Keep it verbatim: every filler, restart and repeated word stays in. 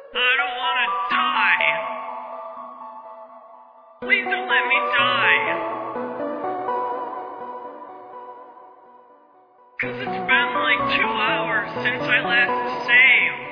I don't want to die. Please don't let me die. Cause it's been like two hours since I last saved.